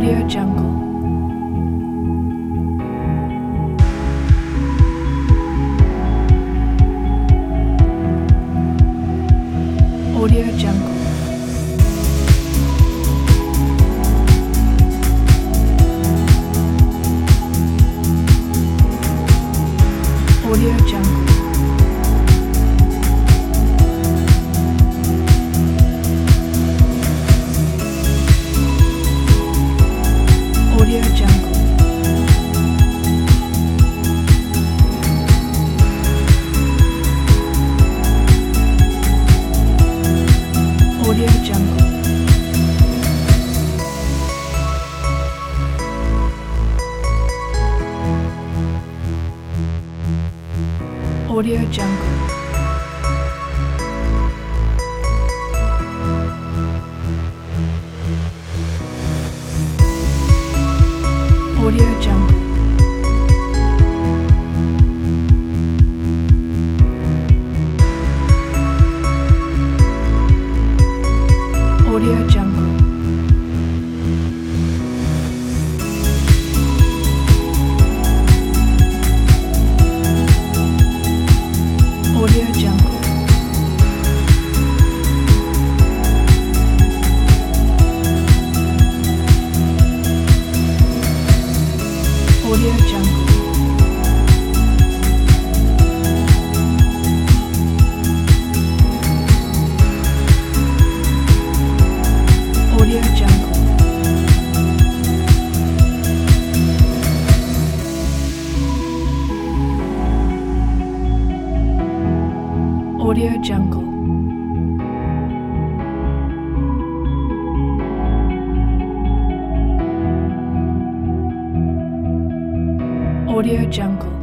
Audio Jungle. Audio Jungle. Audio Jungle. Audio Jungle. Audio Jungle. Audio Jungle. Audio Jungle. Audio Jungle. Audio Jungle. Audio Jungle. Audio Jungle. Audio Jungle. Audio Jungle.